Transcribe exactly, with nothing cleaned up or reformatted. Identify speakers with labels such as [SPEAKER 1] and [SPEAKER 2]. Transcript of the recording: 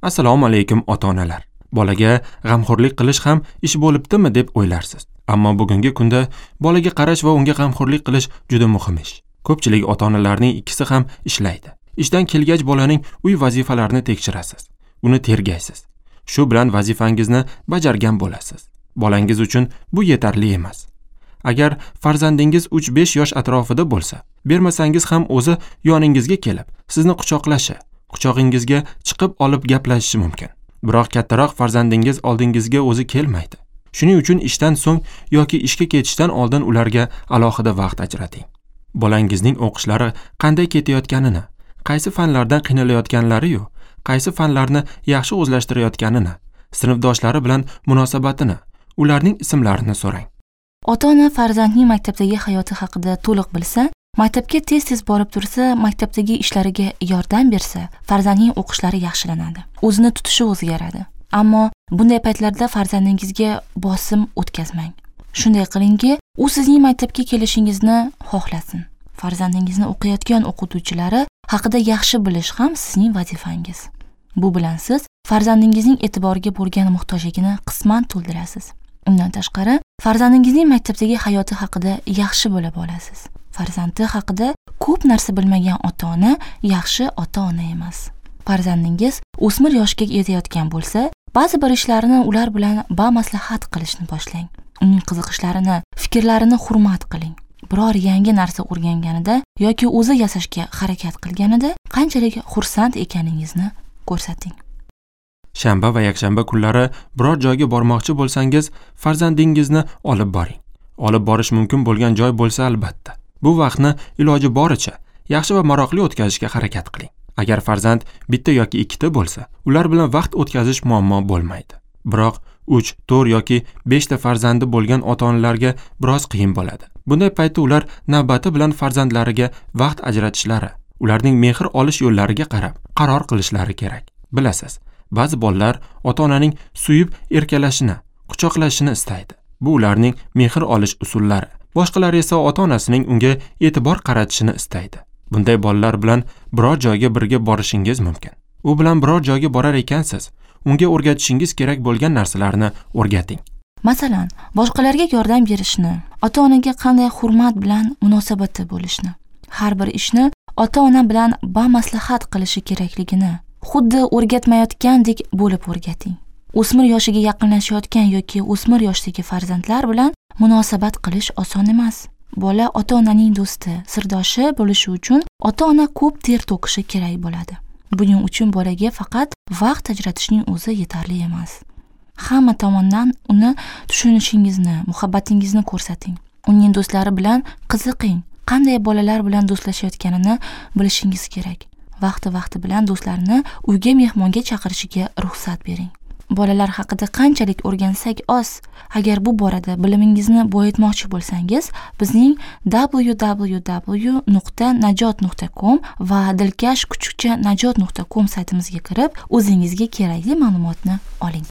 [SPEAKER 1] Assalomu alaykum ota-onalar. Bolaga g'amxo'rlik qilish ham ish bo'libdimi deb o'ylarsiz. Ammo bugungi kunda bolaga qarash va unga g'amxo'rlik qilish juda muhim ish. Ko'pchilik ota-onalarning ikkisi ham ishlaydi. Ishdan kelgach bolaning uy vazifalarini tekshirasiz. Uni tergaysiz. Shu bilan vazifangizni bajargan bo'lasiz. Bolangiz uchun bu yetarli emas. Agar farzandingiz uch besh yosh atrofida bo'lsa, bermasangiz ham o'zi yoningizga kelib, sizni quchoqlashi, quchog'ingizga chiqib olib gaplashishi mumkin. Biroq kattaroq farzandingiz oldingizga o'zi kelmaydi. Shuning uchun ishdan so'ng yoki ishga ketishdan oldin ularga alohida vaqt ajrating. Bolangizning o'qishlari qanday ketayotganini, qaysi fanlardan qiynalayotganlari-yu, qaysi fanlarni yaxshi o'zlashtirayotganini, sinfdoshlari bilan munosabatini, ularning ismlarini so'rang.
[SPEAKER 2] Ota-ona farzandning maktabdagi hayoti haqida to'liq bilsa, maktabga tez-tez borib tursa, maktabdagi ishlariga yordam bersa, farzandning o'qishlari yaxshilanadi. O'zini tutishi o'zgaradi. Ammo bunday paytlarda farzandingizga bosim o'tkazmang. Shunday qilingki, u sizning maktabga kelishingizni xohlasin. Farzandingizni o'qiyotgan o'qituvchilari haqida yaxshi bilish ham sizning vazifangiz. Bu bilan siz farzandingizning e'tiboriga bo'lgan muhtojligini qisman to'ldirasiz. Undan tashqari, farzandingizning maktabdagi hayoti haqida yaxshi bilib olasiz. Farzandi haqida ko'p narsa bilmagan ota-ona yaxshi ota-ona emas. Farzandingiz o'smir yoshga yetayotgan bo'lsa, ba'zi bir ishlarni ular bilan bamaslahat qilishni boshlang. Uning qiziqishlarini, fikrlarini hurmat qiling. Biror yangi narsa o'rganganida yoki o'zi yasashga harakat qilganida qanchalik xursand ekaningizni ko'rsating.
[SPEAKER 1] Shanba va yakshanba kunlari biror joyga bormoqchi bo'lsangiz, farzandingizni olib boring. Olib borish mumkin bo'lgan joy bo'lsa albatta. Bu vaqtni iloji boricha yaxshi va maroqli o'tkazishga harakat qiling. Agar farzand bitta yoki ikkita bo'lsa, ular bilan vaqt o'tkazish muammo bo'lmaydi. Biroq uch, to'rt yoki besh ta farzandi bo'lgan ota-onalarga biroz qiyin bo'ladi. Bunday paytda ular navbati bilan farzandlariga vaqt ajratishlari, ularning mehr olish yo'llariga qarab qaror qilishlari kerak. Bilasiz, ba'zi bolalar ota-onaning suyib erkalashini, quchoqlashini istaydi. Bu ularning mehr olish usullari. Boshqalar esa ota-onasining unga e'tibor qaratishini istaydi. Bunday bolalar bilan biror joyga birga borishingiz mumkin. U bilan biror joyga borar ekansiz, unga o'rgatishingiz kerak bo'lgan narsalarni o'rgating.
[SPEAKER 2] Masalan, boshqalarga yordam berishni, ota-onaga qanday hurmat bilan munosabatda bo'lishni, har bir ishni ota-ona bilan bamaslahat qilishi kerakligini xuddi o'rgatmayotgandek bo'lib o'rgating. O'smir yoshiga yaqinlashayotgan yoki o'smir yoshdagi farzandlar bilan munosabat qilish oson emas. Bola ota-onaning do'sti, sirdoshi bo'lishi uchun ota-ona ko'p ter to'kishi kerak bo'ladi. Buning uchun bolaga faqat vaqt ajratishning o'zi yetarli emas. Hamma tomondan uni tushunishingizni, muhabbatingizni ko'rsating. Uning do'stlari bilan qiziqing. Qanday bolalar bilan do'stlashayotganini bilishingiz kerak. Vaqti-vaqti bilan do'stlarini uyga mehmonga chaqirishiga ruxsat bering. Bolalar haqida qanchalik o'rgansak oz. Agar bu borada bilimingizni boyitmoqchi bo'lsangiz, bizning w w w nuqta najot nuqta com va dilkash kuchukcha najot nuqta com saytimizga kirib, o'zingizga kerakli ma'lumotni oling.